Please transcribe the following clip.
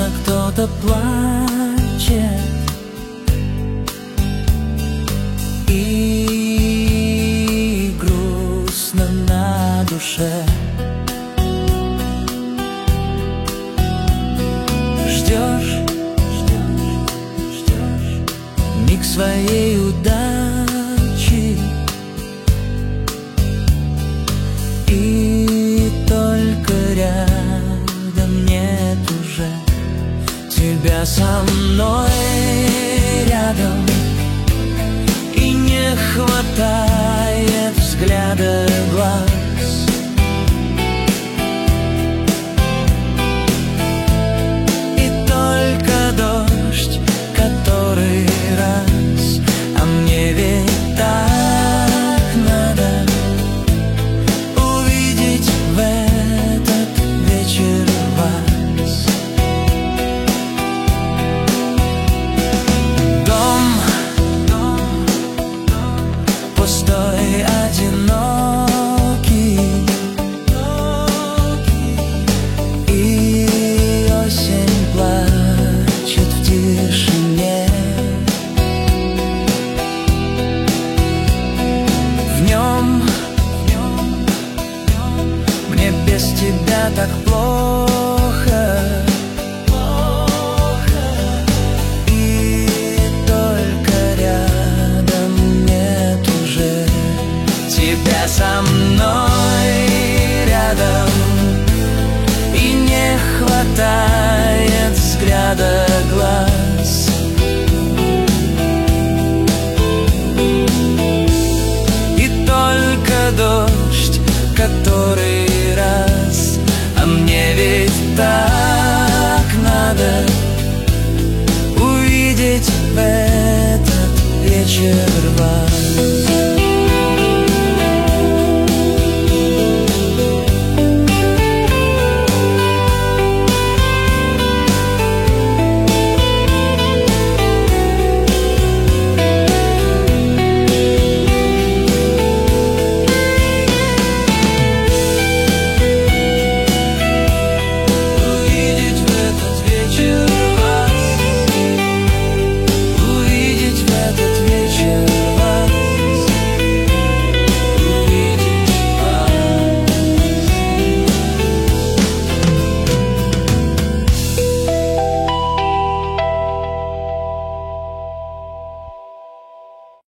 словно кто-то плачет, и грустно на душе. Ждешь миг своей удачи, и только рядом нет уже тебя со мной рядом, и не хватает взгляда глаз. И только дождь, который раз, а мне ведь так надо увидеть в этот вечер вас. Дом пустой, одинокий, и осень плачет в тишине. В нем мне без тебя так плохо, и только рядом нет уже тебя со мной рядом, и не хватает взгляда глаз. И только дождь, который раз, а мне ведь так надо увидеть в этот вечер